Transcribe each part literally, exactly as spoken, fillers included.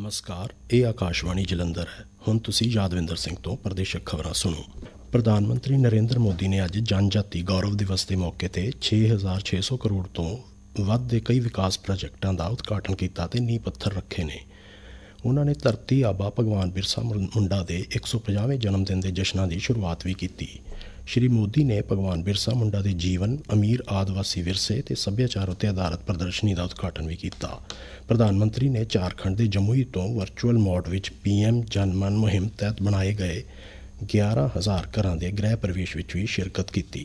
ਨਮਸਕਾਰ, ਇਹ ਆਕਾਸ਼ਵਾਣੀ ਜਲੰਧਰ ਹੈ। ਹੁਣ ਤੁਸੀਂ ਯਾਦਵਿੰਦਰ ਸਿੰਘ ਤੋਂ ਪ੍ਰਦੇਸ਼ਕ ਖਬਰਾਂ ਸੁਣੋ। ਪ੍ਰਧਾਨ ਮੰਤਰੀ ਨਰਿੰਦਰ ਮੋਦੀ ਨੇ ਅੱਜ ਜਨਜਾਤੀ ਗੌਰਵ ਦਿਵਸ ਦੇ ਮੌਕੇ ਤੇ ਛੇ ਹਜ਼ਾਰ ਛੇ ਸੌ ਕਰੋੜ ਤੋਂ ਵੱਧ ਦੇ ਕਈ ਵਿਕਾਸ ਪ੍ਰੋਜੈਕਟਾਂ ਦਾ ਉਦਘਾਟਨ ਕੀਤਾ ਤੇ ਨੀਂਹ ਪੱਥਰ ਰੱਖੇ ਨੇ। ਉਹਨਾਂ ਨੇ ਧਰਤੀ ਆਬਾ ਭਗਵਾਨ ਬਿਰਸਾ ਮੁੰਡਾ ਦੇ ਇੱਕ ਸੌ ਪੰਜਾਹਵੇਂ ਜਨਮ ਦਿਨ ਦੇ ਜਸ਼ਨਾਂ ਦੀ ਸ਼ੁਰੂਆਤ ਵੀ ਕੀਤੀ। ਸ਼੍ਰੀ ਮੋਦੀ ਨੇ ਭਗਵਾਨ ਬਿਰਸਾ ਮੁੰਡਾ ਦੇ ਜੀਵਨ, ਅਮੀਰ ਆਦਿਵਾਸੀ ਵਿਰਸੇ ਤੇ ਸੱਭਿਆਚਾਰ ਉੱਤੇ ਆਧਾਰਿਤ ਪ੍ਰਦਰਸ਼ਨੀ ਦਾ ਉਦਘਾਟਨ ਵੀ ਕੀਤਾ। ਪ੍ਰਧਾਨ ਮੰਤਰੀ ਨੇ ਝਾਰਖੰਡ ਦੇ ਜਮੂਈ ਤੋਂ ਵਰਚੁਅਲ ਮੋਡ ਵਿੱਚ ਪੀ ਐਮ ਜਨ ਮਨ ਮੁਹਿੰਮ ਤਹਿਤ ਬਣਾਏ ਗਏ ਗਿਆਰਾਂ ਹਜ਼ਾਰ ਘਰਾਂ ਦੇ ਗ੍ਰਹਿ ਪ੍ਰਵੇਸ਼ ਵਿੱਚ ਵੀ ਸ਼ਿਰਕਤ ਕੀਤੀ।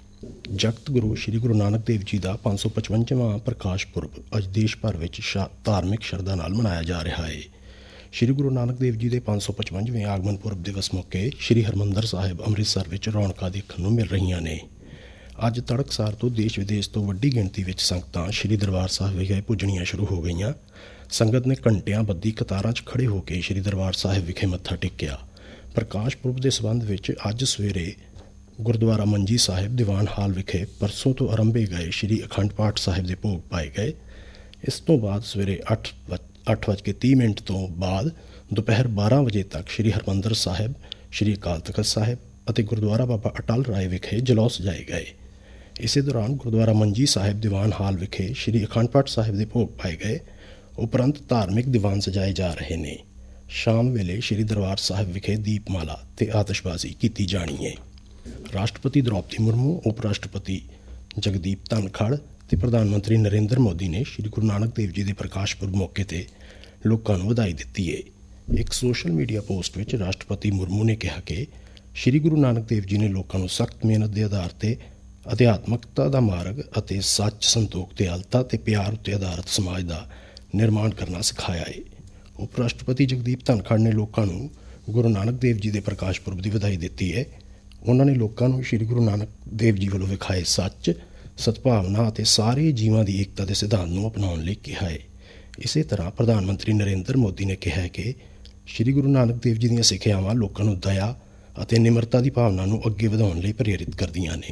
ਜਗਤ ਗੁਰੂ ਸ਼੍ਰੀ ਗੁਰੂ ਨਾਨਕ ਦੇਵ ਜੀ ਦਾ ਪੰਜ ਸੌ ਪਚਵੰਜਾਵਾਂ ਪ੍ਰਕਾਸ਼ ਪੁਰਬ ਅੱਜ ਦੇਸ਼ ਭਰ ਵਿੱਚ ਧਾਰਮਿਕ ਸ਼ਰਧਾ ਨਾਲ ਮਨਾਇਆ ਜਾ ਰਿਹਾ ਹੈ। ਸ਼੍ਰੀ ਗੁਰੂ ਨਾਨਕ ਦੇਵ ਜੀ ਦੇ ਪੰਜ ਸੌ ਪਚਵੰਜਵੇਂ ਆਗਮਨ ਪੁਰਬ ਦਿਵਸ ਮੌਕੇ ਸ਼੍ਰੀ ਹਰਿਮੰਦਰ ਸਾਹਿਬ ਅੰਮ੍ਰਿਤਸਰ ਵਿੱਚ ਰੌਣਕਾਂ ਦੇਖਣ ਨੂੰ ਮਿਲ ਰਹੀਆਂ ਨੇ। ਅੱਜ ਤੜਕਸਾਰ ਤੋਂ ਦੇਸ਼ ਵਿਦੇਸ਼ ਤੋਂ ਵੱਡੀ ਗਿਣਤੀ ਵਿੱਚ ਸੰਗਤਾਂ ਸ਼੍ਰੀ ਦਰਬਾਰ ਸਾਹਿਬ ਵਿਖੇ ਪੁੱਜਣੀਆਂ ਸ਼ੁਰੂ ਹੋ ਗਈਆਂ। ਸੰਗਤ ਨੇ ਘੰਟਿਆਂ ਬੱਧੀ ਕਤਾਰਾਂ 'ਚ ਖੜ੍ਹੇ ਹੋ ਕੇ ਸ਼੍ਰੀ ਦਰਬਾਰ ਸਾਹਿਬ ਵਿਖੇ ਮੱਥਾ ਟੇਕਿਆ। ਪ੍ਰਕਾਸ਼ ਪੁਰਬ ਦੇ ਸਬੰਧ ਵਿੱਚ ਅੱਜ ਸਵੇਰੇ ਗੁਰਦੁਆਰਾ ਮੰਜੀ ਸਾਹਿਬ ਦੀਵਾਨ ਹਾਲ ਵਿਖੇ ਪਰਸੋਂ ਤੋਂ ਆਰੰਭੇ ਗਏ ਸ਼੍ਰੀ ਅਖੰਡ ਪਾਠ ਸਾਹਿਬ ਦੇ ਭੋਗ ਪਾਏ ਗਏ। ਇਸ ਤੋਂ ਬਾਅਦ ਸਵੇਰੇ ਅੱਠ ਅੱਠ ਵੱਜ ਕੇ ਤੀਹ ਮਿੰਟ ਤੋਂ ਬਾਅਦ ਦੁਪਹਿਰ ਬਾਰ੍ਹਾਂ ਵਜੇ ਤੱਕ ਸ਼੍ਰੀ ਹਰਿਮੰਦਰ ਸਾਹਿਬ, ਸ਼੍ਰੀ ਅਕਾਲ ਤਖ਼ਤ ਸਾਹਿਬ ਅਤੇ ਗੁਰਦੁਆਰਾ ਬਾਬਾ ਅਟਲ ਰਾਏ ਵਿਖੇ ਜਲੌਅ ਸਜਾਏ ਗਏ। ਇਸੇ ਦੌਰਾਨ ਗੁਰਦੁਆਰਾ ਮੰਜੀ ਸਾਹਿਬ ਦੀਵਾਨ ਹਾਲ ਵਿਖੇ ਸ਼੍ਰੀ ਅਖੰਡ ਪਾਠ ਸਾਹਿਬ ਦੇ ਭੋਗ ਪਾਏ ਗਏ। ਉਪਰੰਤ ਧਾਰਮਿਕ ਦੀਵਾਨ ਸਜਾਏ ਜਾ ਰਹੇ ਨੇ। ਸ਼ਾਮ ਵੇਲੇ ਸ਼੍ਰੀ ਦਰਬਾਰ ਸਾਹਿਬ ਵਿਖੇ ਦੀਪਮਾਲਾ ਤੇ ਆਤਿਸ਼ਬਾਜ਼ੀ ਕੀਤੀ ਜਾਣੀ ਹੈ। ਰਾਸ਼ਟਰਪਤੀ ਦ੍ਰੌਪਦੀ ਮੁਰਮੂ, ਉਪ ਰਾਸ਼ਟਰਪਤੀ ਜਗਦੀਪ ਧਨਖੜ ਤੇ ਪ੍ਰਧਾਨ ਮੰਤਰੀ ਨਰਿੰਦਰ ਮੋਦੀ ਨੇ ਸ਼੍ਰੀ ਗੁਰੂ ਨਾਨਕ ਦੇਵ ਜੀ ਦੇ ਪ੍ਰਕਾਸ਼ ਪੁਰਬ ਮੌਕੇ ਤੇ ਲੋਕਾਂ ਨੂੰ ਵਧਾਈ ਦਿੱਤੀ ਹੈ। ਇੱਕ ਸੋਸ਼ਲ ਮੀਡੀਆ ਪੋਸਟ ਵਿੱਚ ਰਾਸ਼ਟਰਪਤੀ ਮੁਰਮੂ ਨੇ ਕਿਹਾ ਕਿ ਸ਼੍ਰੀ ਗੁਰੂ ਨਾਨਕ ਦੇਵ ਜੀ ਨੇ ਲੋਕਾਂ ਨੂੰ ਸਖਤ ਮਿਹਨਤ ਦੇ ਆਧਾਰ ਤੇ ਅਧਿਆਤਮਕਤਾ ਦਾ ਮਾਰਗ ਅਤੇ ਸੱਚ, ਸੰਤੋਖ, ਦਿਆਲਤਾ ਤੇ ਪਿਆਰ ਉੱਤੇ ਆਧਾਰਿਤ ਸਮਾਜ ਦਾ ਨਿਰਮਾਣ ਕਰਨਾ ਸਿਖਾਇਆ ਹੈ। ਉਪ ਰਾਸ਼ਟਰਪਤੀ ਜਗਦੀਪ ਧਨਖੜ ਨੇ ਲੋਕਾਂ ਨੂੰ ਗੁਰੂ ਨਾਨਕ ਦੇਵ ਜੀ ਦੇ ਪ੍ਰਕਾਸ਼ ਪੁਰਬ ਦੀ ਵਧਾਈ ਦਿੱਤੀ ਹੈ। ਉਹਨਾਂ ਨੇ ਲੋਕਾਂ ਨੂੰ ਸ਼੍ਰੀ ਗੁਰੂ ਨਾਨਕ ਦੇਵ ਜੀ ਵੱਲੋਂ ਵਿਖਾਏ ਸੱਚ, ਸਦਭਾਵਨਾ ਅਤੇ ਸਾਰੇ ਜੀਵਾਂ ਦੀ ਏਕਤਾ ਦੇ ਸਿਧਾਂਤ ਨੂੰ ਅਪਣਾਉਣ ਲਈ ਕਿਹਾ ਹੈ। ਇਸੇ ਤਰ੍ਹਾਂ ਪ੍ਰਧਾਨ ਮੰਤਰੀ ਨਰਿੰਦਰ ਮੋਦੀ ਨੇ ਕਿਹਾ ਹੈ ਕਿ ਸ਼੍ਰੀ ਗੁਰੂ ਨਾਨਕ ਦੇਵ ਜੀ ਦੀਆਂ ਸਿੱਖਿਆਵਾਂ ਲੋਕਾਂ ਨੂੰ ਦਇਆ ਅਤੇ ਨਿਮਰਤਾ ਦੀ ਭਾਵਨਾ ਨੂੰ ਅੱਗੇ ਵਧਾਉਣ ਲਈ ਪ੍ਰੇਰਿਤ ਕਰਦੀਆਂ ਨੇ।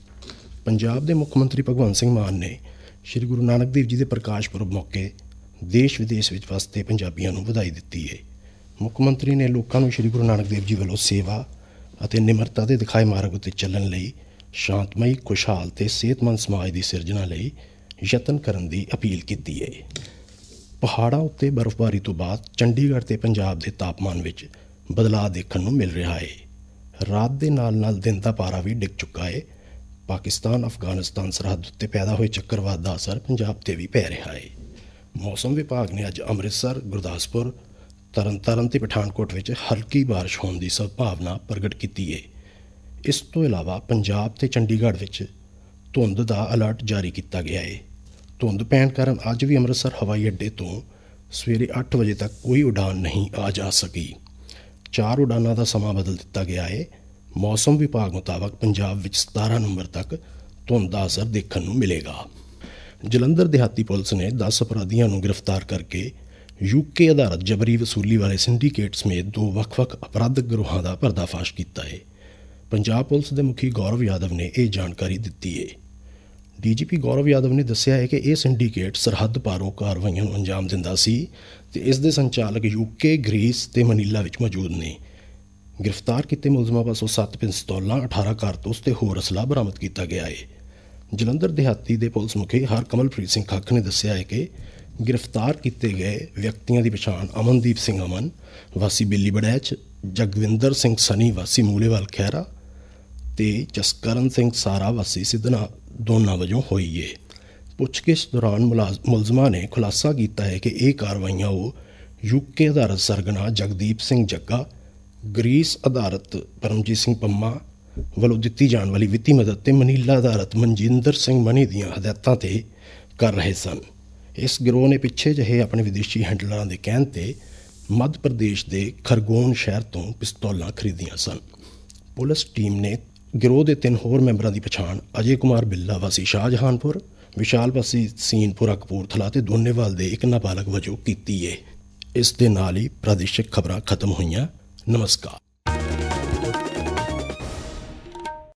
ਪੰਜਾਬ ਦੇ ਮੁੱਖ ਮੰਤਰੀ ਭਗਵੰਤ ਸਿੰਘ ਮਾਨ ਨੇ ਸ਼੍ਰੀ ਗੁਰੂ ਨਾਨਕ ਦੇਵ ਜੀ ਦੇ ਪ੍ਰਕਾਸ਼ ਪੁਰਬ ਮੌਕੇ ਦੇਸ਼ ਵਿਦੇਸ਼ ਵਿੱਚ ਵਸਦੇ ਪੰਜਾਬੀਆਂ ਨੂੰ ਵਧਾਈ ਦਿੱਤੀ ਹੈ। ਮੁੱਖ ਮੰਤਰੀ ਨੇ ਲੋਕਾਂ ਨੂੰ ਸ਼੍ਰੀ ਗੁਰੂ ਨਾਨਕ ਦੇਵ ਜੀ ਵੱਲੋਂ ਸੇਵਾ ਅਤੇ ਨਿਮਰਤਾ ਦੇ ਦਿਖਾਏ ਮਾਰਗ ਉੱਤੇ ਚੱਲਣ ਲਈ ਸ਼ਾਂਤਮਈ, ਖੁਸ਼ਹਾਲ ਤੇ ਸਿਹਤਮੰਦ ਸਮਾਜ ਦੀ ਸਿਰਜਣਾ ਲਈ ਯਤਨ ਕਰਨ ਦੀ ਅਪੀਲ ਕੀਤੀ ਹੈ। ਪਹਾੜਾਂ ਉੱਤੇ ਬਰਫ਼ਬਾਰੀ ਤੋਂ ਬਾਅਦ ਚੰਡੀਗੜ੍ਹ ਤੇ ਪੰਜਾਬ ਦੇ ਤਾਪਮਾਨ ਵਿੱਚ ਬਦਲਾਅ ਦੇਖਣ ਨੂੰ ਮਿਲ ਰਿਹਾ ਹੈ। ਰਾਤ ਦੇ ਨਾਲ ਨਾਲ ਦਿਨ ਦਾ ਪਾਰਾ ਵੀ ਡਿੱਗ ਚੁੱਕਾ ਹੈ। ਪਾਕਿਸਤਾਨ ਅਫਗਾਨਿਸਤਾਨ ਸਰਹੱਦ ਉੱਤੇ ਪੈਦਾ ਹੋਏ ਚੱਕਰਵਾਤ ਦਾ ਅਸਰ ਪੰਜਾਬ ਤੇ ਵੀ ਪੈ ਰਿਹਾ ਹੈ। ਮੌਸਮ ਵਿਭਾਗ ਨੇ ਅੱਜ ਅੰਮ੍ਰਿਤਸਰ, ਗੁਰਦਾਸਪੁਰ, ਤਰਨਤਾਰਨ ਤੇ ਪਠਾਨਕੋਟ ਵਿੱਚ ਹਲਕੀ ਬਾਰਿਸ਼ ਹੋਣ ਦੀ ਸੰਭਾਵਨਾ ਪ੍ਰਗਟ ਕੀਤੀ ਹੈ। ਇਸ ਤੋਂ ਇਲਾਵਾ ਪੰਜਾਬ ਤੇ ਚੰਡੀਗੜ੍ਹ ਵਿੱਚ ਧੁੰਦ ਦਾ ਅਲਰਟ ਜਾਰੀ ਕੀਤਾ ਗਿਆ ਹੈ। ਧੁੰਦ ਪੈਣ ਕਾਰਨ ਅੱਜ ਵੀ ਅੰਮ੍ਰਿਤਸਰ ਹਵਾਈ ਅੱਡੇ ਤੋਂ ਸਵੇਰੇ ਅੱਠ ਵਜੇ ਤੱਕ ਕੋਈ ਉਡਾਨ ਨਹੀਂ ਆ ਜਾ ਸਕੀ। ਚਾਰ ਉਡਾਨਾਂ ਦਾ ਸਮਾਂ ਬਦਲ ਦਿੱਤਾ ਗਿਆ ਹੈ। ਮੌਸਮ ਵਿਭਾਗ ਮੁਤਾਬਕ ਪੰਜਾਬ ਵਿੱਚ ਸਤਾਰਾਂ ਨਵੰਬਰ ਤੱਕ ਧੁੰਦ ਦਾ ਅਸਰ ਦੇਖਣ ਨੂੰ ਮਿਲੇਗਾ। ਜਲੰਧਰ ਦਿਹਾਤੀ ਪੁਲਿਸ ਨੇ ਦਸ ਅਪਰਾਧੀਆਂ ਨੂੰ ਗ੍ਰਿਫਤਾਰ ਕਰਕੇ ਯੂਕੇ ਆਧਾਰਿਤ ਜਬਰੀ ਵਸੂਲੀ ਵਾਲੇ ਸਿੰਡੀਕੇਟ ਸਮੇਤ ਦੋ ਵੱਖ-ਵੱਖ ਅਪਰਾਧਕ ਗਰੋਹਾਂ ਦਾ ਪਰਦਾਫਾਸ਼ ਕੀਤਾ ਹੈ। ਪੰਜਾਬ ਪੁਲਿਸ ਦੇ ਮੁਖੀ ਗੌਰਵ ਯਾਦਵ ਨੇ ਇਹ ਜਾਣਕਾਰੀ ਦਿੱਤੀ ਹੈ। ਡੀ ਜੀ ਪੀ ਗੌਰਵ ਯਾਦਵ ਨੇ ਦੱਸਿਆ ਹੈ ਕਿ ਇਹ ਸਿੰਡੀਕੇਟ ਸਰਹੱਦ ਪਾਰੋਂ ਕਾਰਵਾਈਆਂ ਨੂੰ ਅੰਜਾਮ ਦਿੰਦਾ ਸੀ ਤੇ ਇਸ ਦੇ ਸੰਚਾਲਕ ਯੂਕੇ, ਗ੍ਰੀਸ ਤੇ ਮਨੀਲਾ ਵਿੱਚ ਮੌਜੂਦ ਨੇ। ਗ੍ਰਿਫਤਾਰ ਕੀਤੇ ਮੁਲਜ਼ਮਾਂ ਪਾਸੋਂ ਸੱਤ ਪਿਸਤੌਲਾਂ, ਅਠਾਰਾਂ ਕਾਰਤੂਸ ਤੇ ਹੋਰ ਅਸਲਾ ਬਰਾਮਦ ਕੀਤਾ ਗਿਆ ਹੈ। ਜਲੰਧਰ ਦਿਹਾਤੀ ਦੇ ਪੁਲਿਸ ਮੁਖੀ ਹਰਕਮਲਪ੍ਰੀਤ ਸਿੰਘ ਖੱਖ ਨੇ ਦੱਸਿਆ ਹੈ ਕਿ ਗ੍ਰਿਫਤਾਰ ਕੀਤੇ ਗਏ ਵਿਅਕਤੀਆਂ ਦੀ ਪਛਾਣ ਅਮਨਦੀਪ ਸਿੰਘ ਅਮਨ ਵਾਸੀ ਬਿੱਲੀ ਬੜੈਚ, ਜਗਵਿੰਦਰ ਸਿੰਘ ਸਨੀ ਵਾਸੀ ਮੂਲੇਵਾਲ ਖਹਿਰਾ ਤੇ ਜਸਕਰਨ ਸਿੰਘ ਸਾਰਾ ਵਾਸੀ ਸਿੱਧਨਾ ਦੋਨਾਂ ਵਜੋਂ ਹੋਈ ਹੈ। ਪੁੱਛਗਿੱਛ ਦੌਰਾਨ ਮੁਲਜ਼ਮਾਂ ਨੇ ਖੁਲਾਸਾ ਕੀਤਾ ਹੈ ਕਿ ਇਹ ਕਾਰਵਾਈਆਂ ਉਹ ਯੂਕੇ ਆਧਾਰਿਤ ਸਰਗਨਾ ਜਗਦੀਪ ਸਿੰਘ ਜੱਗਾ, ਗ੍ਰੀਸ ਆਧਾਰਿਤ ਪਰਮਜੀਤ ਸਿੰਘ ਪੰਮਾ ਵੱਲੋਂ ਦਿੱਤੀ ਜਾਣ ਵਾਲੀ ਵਿੱਤੀ ਮਦਦ ਤੇ ਮਨੀਲਾ ਆਧਾਰਿਤ ਮਨਜਿੰਦਰ ਸਿੰਘ ਮਨੀ ਦੀਆਂ ਹਦਾਇਤਾਂ ਤੇ ਕਰ ਰਹੇ ਸਨ। ਇਸ ਗਿਰੋਹ ਨੇ ਪਿੱਛੇ ਜਿਹੇ ਆਪਣੇ ਵਿਦੇਸ਼ੀ ਹੈਂਡਲਰਾਂ ਦੇ ਕਹਿਣ ਤੇ ਮੱਧ ਪ੍ਰਦੇਸ਼ ਦੇ ਖਰਗੋਨ ਸ਼ਹਿਰ ਤੋਂ ਪਿਸਤੌਲਾਂ ਖਰੀਦੀਆਂ ਸਨ। ਪੁਲਿਸ ਟੀਮ ਨੇ ਗਿਰੋਹ ਦੇ ਤਿੰਨ ਹੋਰ ਮੈਂਬਰਾਂ ਦੀ ਪਛਾਣ ਅਜੇ ਕੁਮਾਰ ਬਿੱਲਾ ਵਾਸੀ ਸ਼ਾਹਜਹਾਨਪੁਰ, ਵਿਸ਼ਾਲ ਵਾਸੀ ਸੀਨਪੁਰਾ ਕਪੂਰਥਲਾ ਤੇ ਦੋਨੇਵਾਲ ਦੇ ਇੱਕ ਨਾਬਾਲਗ ਵਜੋਂ ਕੀਤੀ ਹੈ। ਇਸ ਦੇ ਨਾਲ ਹੀ ਪ੍ਰਾਦੇਸ਼ਿਕ ਖਬਰਾਂ ਖਤਮ ਹੋਈਆਂ। ਨਮਸਕਾਰ।